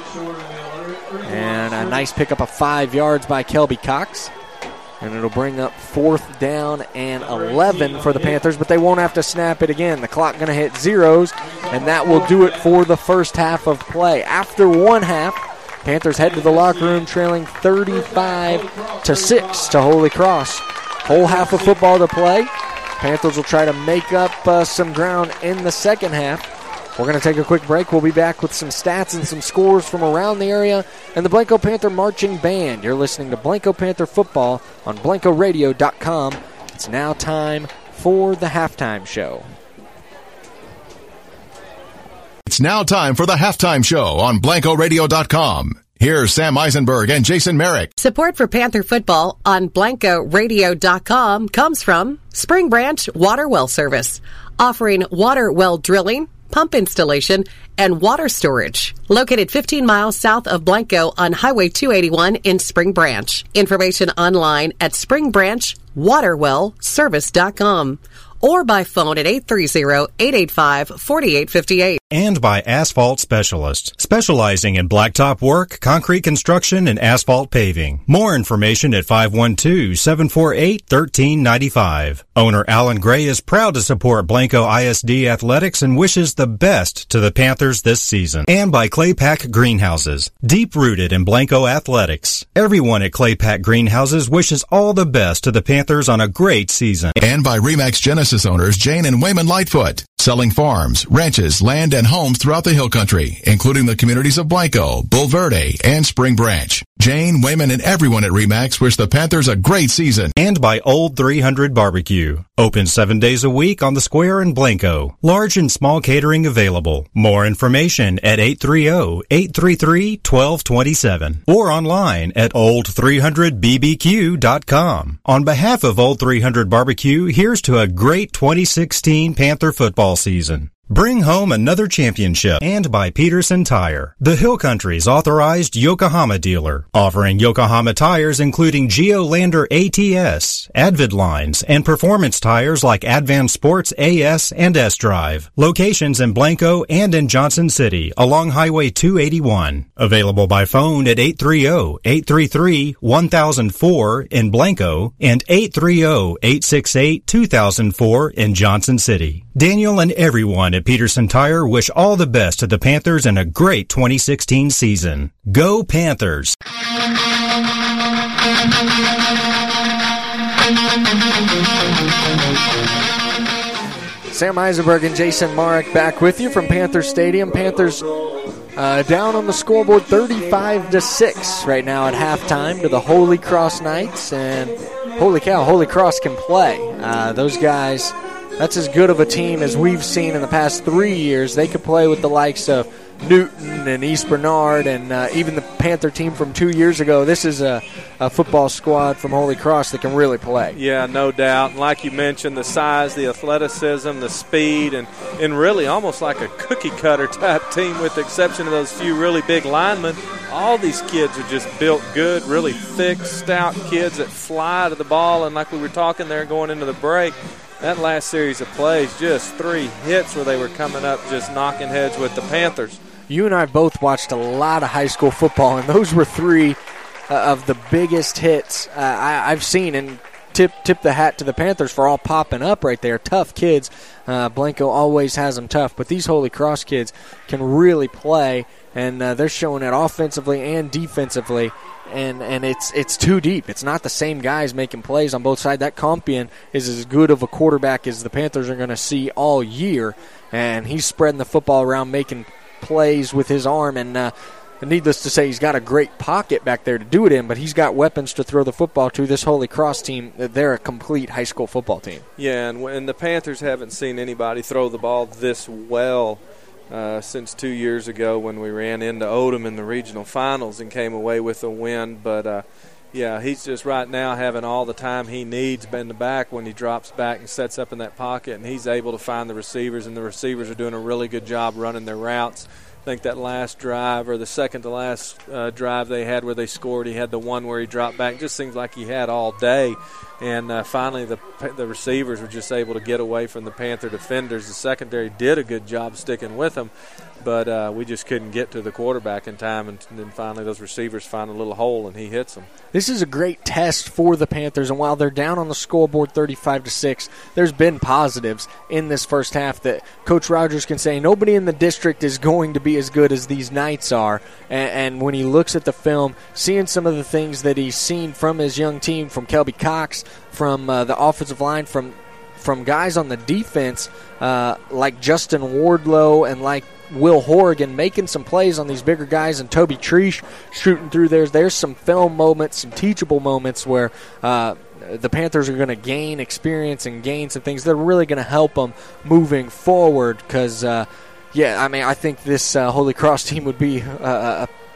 And a nice pickup of five yards by Kelby Cox. And it'll bring up fourth down and eleven for the Panthers, but they won't have to snap it again. The clock going to hit zeros, and that will do it for the first half of play. After one half, Panthers head to the locker room trailing thirty-five to six to Holy Cross. Whole half of football to play. Panthers will try to make up uh, some ground in the second half. We're going to take a quick break. We'll be back with some stats and some scores from around the area and the Blanco Panther Marching Band. You're listening to Blanco Panther Football on Blanco Radio dot com. It's now time for the halftime show. It's now time for the halftime show on Blanco Radio dot com. Here's Sam Eisenberg and Jason Merrick. Support for Panther football on Blanco Radio dot com comes from Spring Branch Water Well Service, offering water well drilling, pump installation, and water storage. Located fifteen miles south of Blanco on Highway two eighty-one in Spring Branch. Information online at spring branch water well service dot com or by phone at eight three zero, eight eight five, four eight five eight. And by Asphalt Specialist, specializing in blacktop work, concrete construction, and asphalt paving. More information at five one two, seven four eight, one three nine five. Owner Alan Gray is proud to support Blanco I S D Athletics and wishes the best to the Panthers this season. And by Claypack Greenhouses, deep-rooted in Blanco athletics. Everyone at Claypack Greenhouses wishes all the best to the Panthers on a great season. And by Remax Genesis owners Jane and Wayman Lightfoot, selling farms, ranches, land, and homes throughout the Hill Country, including the communities of Blanco, Bulverde, and Spring Branch. Jane, Wayman, and everyone at Remax wish the Panthers a great season. And by Old three hundred Barbecue, open seven days a week on the square in Blanco. Large and small catering available. More information at eight three zero, eight three three, one two two seven or online at old three hundred b b q dot com. On behalf of Old three hundred Barbecue, here's to a great twenty sixteen Panther football season. Bring home another championship. And by Peterson Tire, the Hill Country's authorized Yokohama dealer, offering Yokohama tires including Geolander A T S, Advid lines, and performance tires like Advan Sports A S and S-Drive. Locations in Blanco and in Johnson City along Highway two eighty-one. Available by phone at eight three zero, eight three three, one thousand four in Blanco and eight three zero, eight six eight, two thousand four in Johnson City. Daniel and everyone at Peterson Tire wish all the best to the Panthers in a great twenty sixteen season. Go Panthers! Sam Eisenberg and Jason Marek back with you from Panther Stadium. Panthers uh, down on the scoreboard thirty-five to six right now at halftime to the Holy Cross Knights. And holy cow, Holy Cross can play. Uh, those guys... That's as good of a team as we've seen in the past three years. They could play with the likes of Newton and East Bernard and uh, even the Panther team from two years ago. This is a, a football squad from Holy Cross that can really play. Yeah, no doubt. And like you mentioned, the size, the athleticism, the speed, and, and really almost like a cookie-cutter type team with the exception of those few really big linemen. All these kids are just built good, really thick, stout kids that fly to the ball. And like we were talking there going into the break, that last series of plays, just three hits where they were coming up just knocking heads with the Panthers. You and I both watched a lot of high school football, and those were three uh, of the biggest hits uh, I, I've seen. And tip tip the hat to the Panthers for all popping up right there. Tough kids. Uh, Blanco always has them tough, but these Holy Cross kids can really play, and uh, they're showing it offensively and defensively. And and it's it's too deep. It's not the same guys making plays on both sides. That Compion is as good of a quarterback as the Panthers are going to see all year, and he's spreading the football around, making plays with his arm. And uh, needless to say, he's got a great pocket back there to do it in, but he's got weapons to throw the football to. This Holy Cross team, they're a complete high school football team. Yeah, and, and the Panthers haven't seen anybody throw the ball this well Uh, since two years ago when we ran into Odom in the regional finals and came away with a win. But, uh, yeah, he's just right now having all the time he needs in the back when he drops back and sets up in that pocket, and he's able to find the receivers, and the receivers are doing a really good job running their routes. I think that last drive or the second to last uh, drive they had where they scored, he had the one where he dropped back. It just seems like he had all day. And uh, finally the the receivers were just able to get away from the Panther defenders. The secondary did a good job sticking with them, but uh, we just couldn't get to the quarterback in time. And then finally those receivers find a little hole, and he hits them. This is a great test for the Panthers, and while they're down on the scoreboard thirty-five to six, there's been positives in this first half that Coach Rogers can say nobody in the district is going to be as good as these Knights are. And, and when he looks at the film, seeing some of the things that he's seen from his young team, from Kelby Cox, from uh, the offensive line, from from guys on the defense uh, like Justin Wardlow and like Will Horrigan making some plays on these bigger guys, and Toby Treesh shooting through there. There's some film moments, some teachable moments where uh, the Panthers are going to gain experience and gain some things that are really going to help them moving forward because, uh, yeah, I mean, I think this uh, Holy Cross team would be uh, a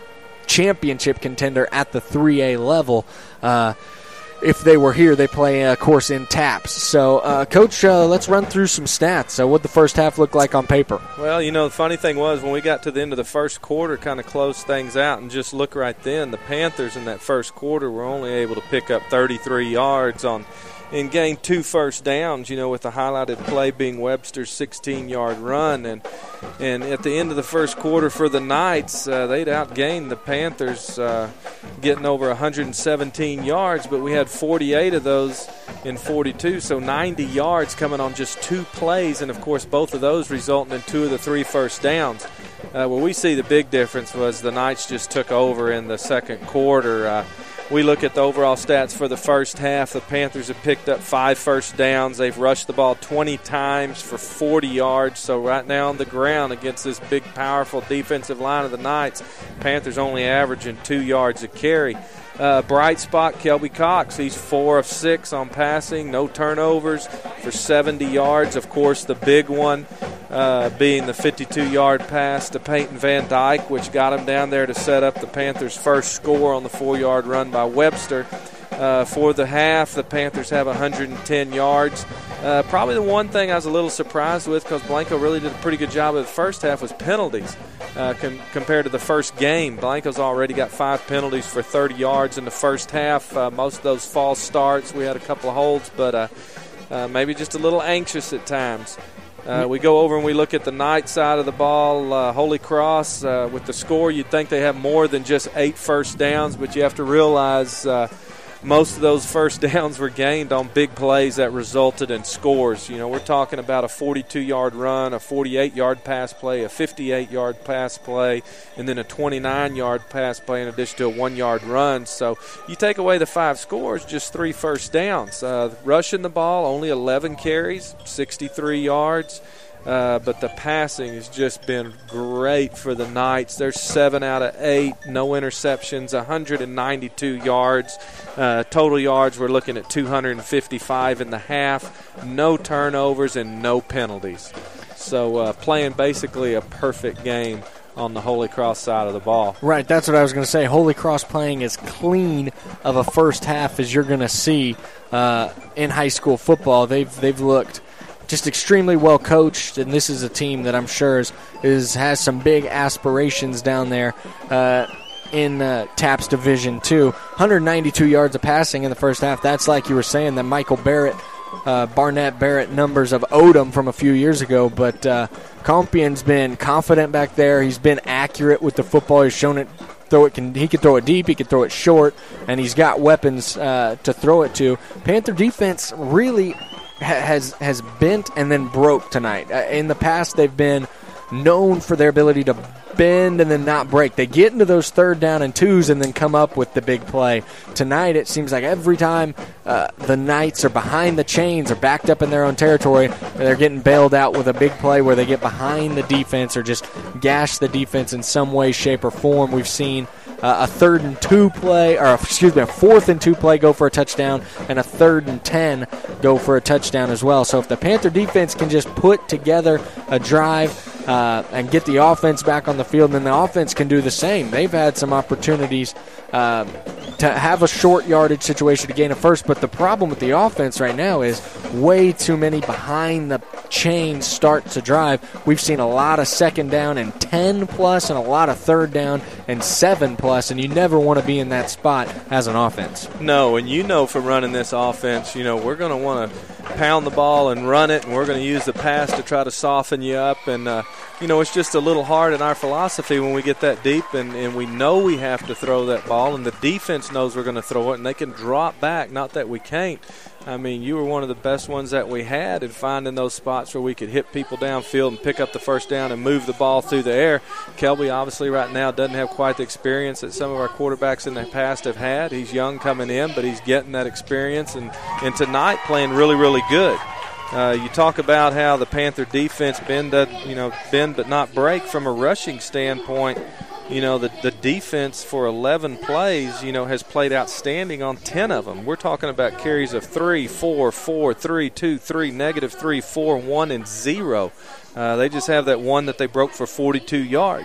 championship contender at the three A level. Uh, if they were here, they play, of course, in TAPS. So, uh, Coach, uh, let's run through some stats. So what the first half look like on paper? Well, you know, the funny thing was when we got to the end of the first quarter, kind of closed things out, and just look right then, the Panthers in that first quarter were only able to pick up thirty-three yards on and gain two first downs, you know, with the highlighted play being Webster's sixteen-yard run. And and at the end of the first quarter for the Knights, uh, they'd outgained the Panthers, uh, getting over one hundred seventeen yards, but we had forty-eight of those in forty-two, so ninety yards coming on just two plays, and, of course, both of those resulting in two of the three first downs. Uh, where we see the big difference was the Knights just took over in the second quarter. Uh, We look at the overall stats for the first half. The Panthers have picked up five first downs. They've rushed the ball twenty times for forty yards. So right now on the ground against this big, powerful defensive line of the Knights, Panthers only averaging two yards a carry. Uh, bright spot, Kelby Cox. He's four of six on passing, no turnovers for seventy yards. Of course, the big one uh, being the fifty-two-yard pass to Peyton Van Dyke, which got him down there to set up the Panthers' first score on the four-yard run by Webster. Uh, for the half, the Panthers have one hundred ten yards. Uh, probably the one thing I was a little surprised with, because Blanco really did a pretty good job of the first half, was penalties uh, com- compared to the first game. Blanco's already got five penalties for thirty yards in the first half. Uh, most of those false starts. We had a couple of holds, but uh, uh, maybe just a little anxious at times. Uh, we go over and we look at the Knight side of the ball. Uh, Holy Cross, uh, with the score, you'd think they have more than just eight first downs, but you have to realize uh, most of those first downs were gained on big plays that resulted in scores. You know, we're talking about a forty-two-yard run, a forty-eight-yard pass play, a fifty-eight-yard pass play, and then a twenty-nine-yard pass play in addition to a one-yard run. So you take away the five scores, just three first downs. Uh, rushing the ball, only eleven carries, sixty-three yards. Uh, but the passing has just been great for the Knights. They're seven out of eight, no interceptions, one hundred ninety-two yards. Uh, total yards, we're looking at two hundred fifty-five in the half, no turnovers and no penalties. So uh, playing basically a perfect game on the Holy Cross side of the ball. Right, that's what I was going to say. Holy Cross playing as clean of a first half as you're going to see uh, in high school football. They've they've looked just extremely well coached, and this is a team that I'm sure is, is has some big aspirations down there uh, in uh, TAPS Division two. one hundred ninety-two yards of passing in the first half. That's, like you were saying, the Michael Barrett, uh, Barnett Barrett numbers of Odom from a few years ago. But uh, Compien's been confident back there. He's been accurate with the football. He's shown it. Throw it can he can throw it deep, he can throw it short, and he's got weapons uh, to throw it to. Panther defense really has has bent and then broke tonight. Uh, in the past, they've been known for their ability to bend and then not break. They get into those third down and twos and then come up with the big play. Tonight, it seems like every time uh, the Knights are behind the chains or backed up in their own territory, they're getting bailed out with a big play where they get behind the defense or just gash the defense in some way, shape, or form. We've seen Uh, a third and two play, or excuse me, a fourth and two play go for a touchdown, and a third and ten go for a touchdown as well. So if the Panther defense can just put together a drive uh, and get the offense back on the field, then the offense can do the same. They've had some opportunities uh, to have a short yardage situation to gain a first, but the problem with the offense right now is way too many behind the chain start to drive. We've seen a lot of second down and ten plus and a lot of third down and seven plus, and you never want to be in that spot as an offense. No, and you know from running this offense, you know, we're going to want to pound the ball and run it, and we're going to use the pass to try to soften you up. And, uh, you know, it's just a little hard in our philosophy when we get that deep, and, and we know we have to throw that ball, and the defense knows we're going to throw it, and they can drop back, not that we can't. I mean, you were one of the best ones that we had in finding those spots where we could hit people downfield and pick up the first down and move the ball through the air. Kelby obviously right now doesn't have quite the experience that some of our quarterbacks in the past have had. He's young coming in, but he's getting that experience, and, and tonight playing really, really good. Uh, you talk about how the Panther defense bend, uh, you know, bend but not break from a rushing standpoint. You know, the, the defense for eleven plays, you know, has played outstanding on ten of them. We're talking about carries of three, four, four, three, two, three, negative three, four, one, and zero. Uh, they just have that one that they broke for forty-two yards.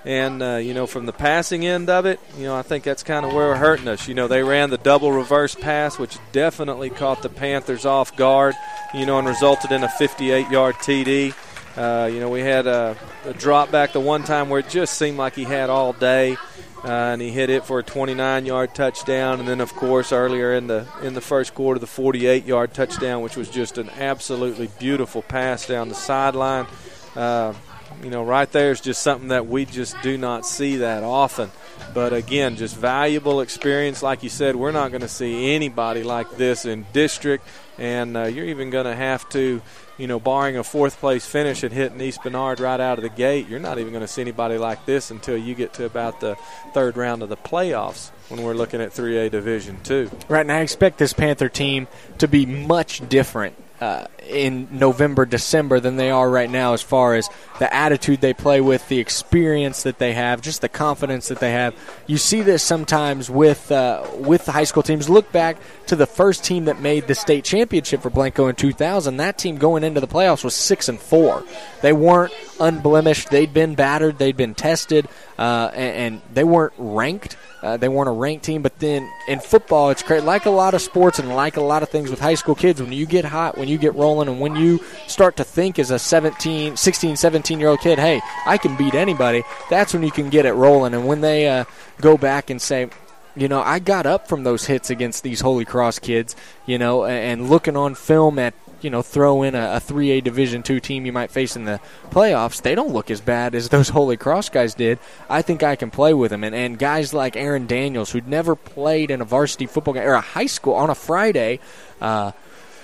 And, uh, you know, from the passing end of it, you know, I think that's kind of where we're hurting us. You know, they ran the double reverse pass, which definitely caught the Panthers off guard, you know, and resulted in a fifty-eight-yard T D. Uh, you know, we had a, a drop back the one time where it just seemed like he had all day, uh, and he hit it for a twenty-nine-yard touchdown. And then, of course, earlier in the in the first quarter, the forty-eight-yard touchdown, which was just an absolutely beautiful pass down the sideline. Uh, you know, right there is just something that we just do not see that often. But, again, just valuable experience. Like you said, we're not going to see anybody like this in district, and uh, you're even going to have to, you know, barring a fourth-place finish and hitting East Bernard right out of the gate, you're not even going to see anybody like this until you get to about the third round of the playoffs when we're looking at three A Division two. Right, and I expect this Panther team to be much different Uh, in November, December than they are right now as far as the attitude they play with, the experience that they have, just the confidence that they have. You see this sometimes with uh, with the high school teams. Look back to the first team that made the state championship for Blanco in two thousand. That team going into the playoffs was six and four. They weren't unblemished. They'd been battered. They'd been tested, uh, and, and they weren't ranked. Uh, they weren't a ranked team, but then in football, it's great. Like a lot of sports and like a lot of things with high school kids, when you get hot, when you get rolling, and when you start to think as a seventeen, sixteen, seventeen-year-old kid, hey, I can beat anybody, that's when you can get it rolling. And when they uh, go back and say, you know, I got up from those hits against these Holy Cross kids, you know, and looking on film at, you know, throw in a, a three A Division two team you might face in the playoffs, they don't look as bad as those Holy Cross guys did. I think I can play with them. And, and guys like Aaron Daniels, who'd never played in a varsity football game or a high school on a Friday uh,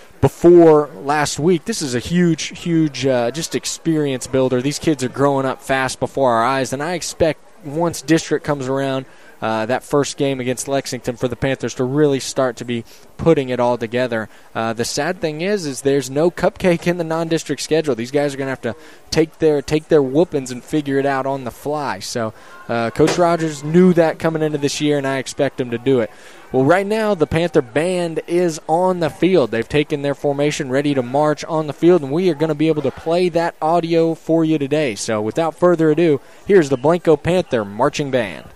before last week, this is a huge, huge uh, just experience builder. These kids are growing up fast before our eyes, and I expect once district comes around, Uh, that first game against Lexington, for the Panthers to really start to be putting it all together. Uh, the sad thing is, is there's no cupcake in the non-district schedule. These guys are going to have to take their take their whoopings and figure it out on the fly. So uh, Coach Rogers knew that coming into this year, and I expect him to do it. Well, right now the Panther band is on the field. They've taken their formation, ready to march on the field, and we are going to be able to play that audio for you today. So without further ado, here's the Blanco Panther Marching Band.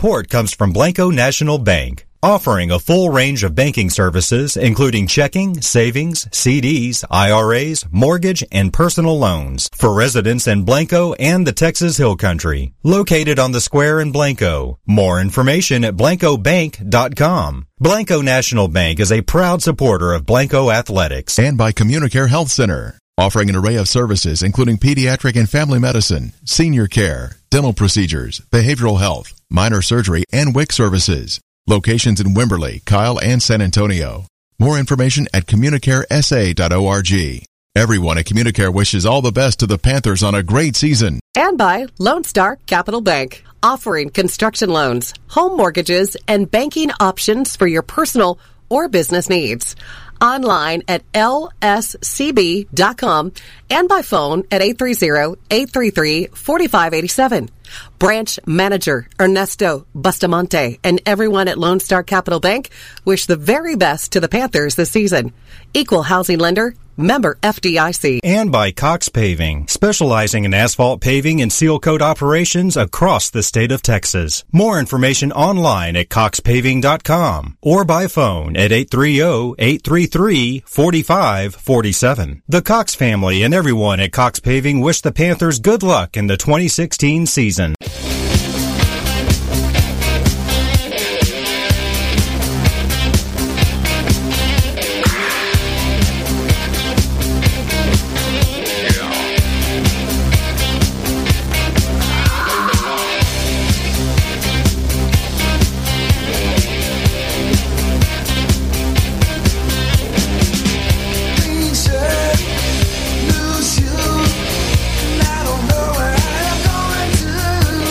support comes from Blanco National Bank, offering a full range of banking services, including checking, savings, C Ds, I R As, mortgage, and personal loans for residents in Blanco and the Texas Hill Country. Located on the square in Blanco. More information at blanco bank dot com. Blanco National Bank is a proud supporter of Blanco Athletics. And by Communicare Health Center, offering an array of services including pediatric and family medicine, senior care, dental procedures, behavioral health, minor surgery, and W I C services. Locations in Wimberley, Kyle, and San Antonio. More information at communicare s a dot org. Everyone at Communicare wishes all the best to the Panthers on a great season. And by Lone Star Capital Bank, offering construction loans, home mortgages, and banking options for your personal or business needs. Online at L S C B dot com and by phone at eight three zero, eight three three, four five eight seven. Branch Manager Ernesto Bustamante and everyone at Lone Star Capital Bank wish the very best to the Panthers this season. Equal housing lender, member F D I C. And by Cox Paving, specializing in asphalt paving and seal coat operations across the state of Texas. More information online at cox paving dot com or by phone at eight three zero, eight three three, four five four seven. The Cox family and everyone at Cox Paving wish the Panthers good luck in the twenty sixteen season. Lose you, and I don't know where I'm going to.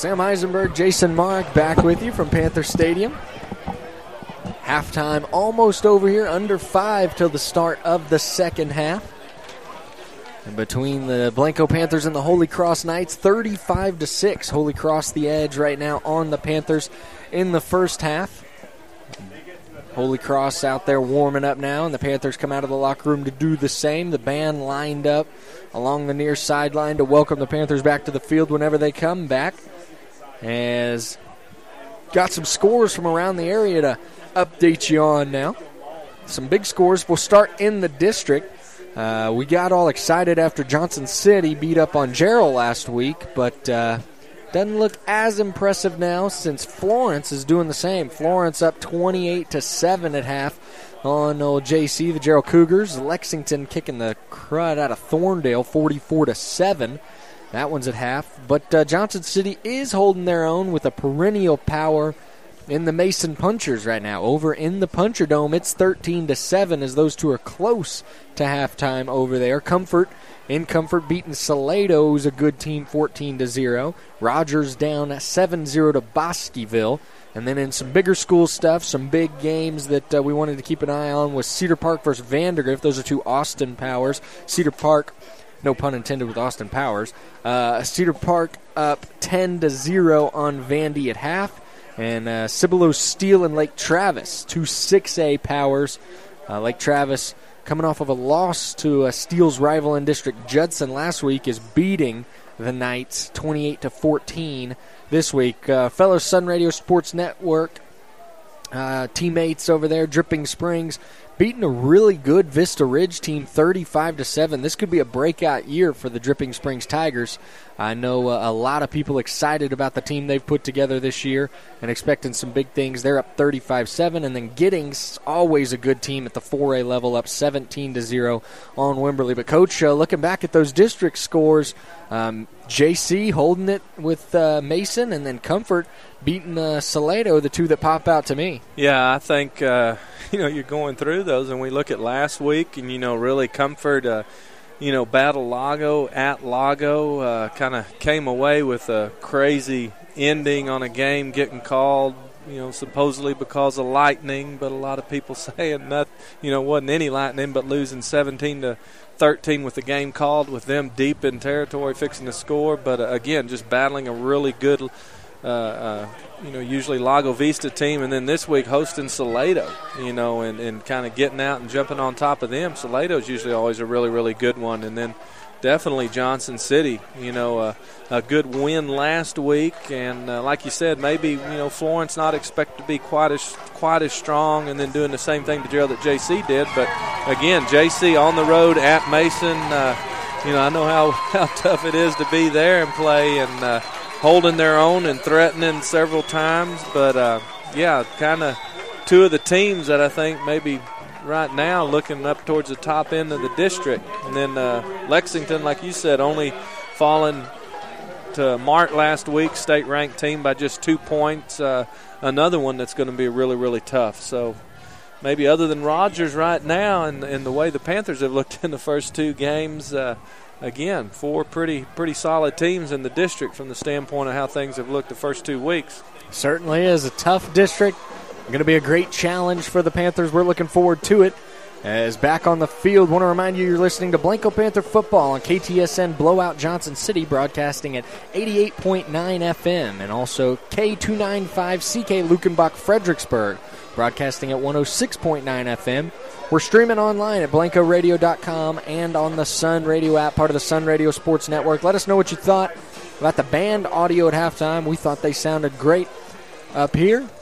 Sam Eisenberg, Jason Mark back with you from Panther Stadium. Halftime almost over here, under five till the start of the second half. And between the Blanco Panthers and the Holy Cross Knights, thirty-five to six. Holy Cross the edge right now on the Panthers in the first half. Holy Cross out there warming up now, and the Panthers come out of the locker room to do the same. The band lined up along the near sideline to welcome the Panthers back to the field whenever they come back. As got some scores from around the area to update you on now. Some big scores. We'll start in the district. Uh, we got all excited after Johnson City beat up on Jarrell last week, but uh, doesn't look as impressive now since Florence is doing the same. Florence up twenty-eight to seven at half on old J C, the Jarrell Cougars. Lexington kicking the crud out of Thorndale, forty-four to seven. That one's at half. But uh, Johnson City is holding their own with a perennial power in the Mason Punchers right now. Over in the Puncher Dome, it's thirteen to seven as those two are close to halftime over there. Comfort in Comfort beating Salado, who's a good team, fourteen to zero. Rogers down seven zero to Bosqueville. And then in some bigger school stuff, some big games that uh, we wanted to keep an eye on was Cedar Park versus Vandergrift. Those are two Austin Powers. Cedar Park, no pun intended with Austin Powers. Uh, Cedar Park up ten to zero on Vandy at half. And uh, Cibolo Steel and Lake Travis, two six A powers. Uh, Lake Travis, coming off of a loss to uh, Steele's rival in District Judson last week, is beating the Knights twenty-eight to fourteen this week. Uh, fellow Sun Radio Sports Network uh, teammates over there, Dripping Springs, beating a really good Vista Ridge team thirty-five to seven. This could be a breakout year for the Dripping Springs Tigers. I know uh, a lot of people excited about the team they've put together this year and expecting some big things. They're up thirty-five seven, and then Giddings, always a good team at the four A level, up seventeen to zero on Wimberley. But, Coach, uh, looking back at those district scores, um, J C holding it with uh, Mason, and then Comfort beating uh, Salado, the two that pop out to me. Yeah, I think, uh, you know, you're going through those, and we look at last week, and, you know, really Comfort, uh, you know, battle Lago at Lago, uh, kind of came away with a crazy ending on a game getting called, you know, supposedly because of lightning, but a lot of people saying that, you know, wasn't any lightning, but losing seventeen to thirteen with the game called, with them deep in territory fixing to score. But, uh, again, just battling a really good, uh, uh, you know, usually Lago Vista team, and then this week hosting Salado, you know, and, and kind of getting out and jumping on top of them. Salado's usually always a really, really good one. And then definitely Johnson City, you know, uh, a good win last week. And uh, like you said, maybe, you know, Florence not expected to be quite as quite as strong, and then doing the same thing to Gerald that J C did. But, again, J C on the road at Mason. Uh, you know, I know how, how tough it is to be there and play, and uh, holding their own and threatening several times. But, uh, yeah, kind of two of the teams that I think maybe right now looking up towards the top end of the district. And then uh, Lexington, like you said, only falling to Mart last week, state-ranked team by just two points. Uh, another one that's going to be really, really tough. So maybe other than Rogers right now and, and the way the Panthers have looked in the first two games, uh, again, four pretty pretty solid teams in the district from the standpoint of how things have looked the first two weeks. Certainly is a tough district. Going to be a great challenge for the Panthers. We're looking forward to it. As back on the field, want to remind you you're listening to Blanco Panther Football on K T S N Blowout Johnson City, broadcasting at eighty-eight point nine F M, and also K two ninety-five C K Lukenbach Fredericksburg, broadcasting at one oh six point nine F M. We're streaming online at blanco radio dot com and on the Sun Radio app, part of the Sun Radio Sports Network. Let us know what you thought about the band audio at halftime. We thought they sounded great up here.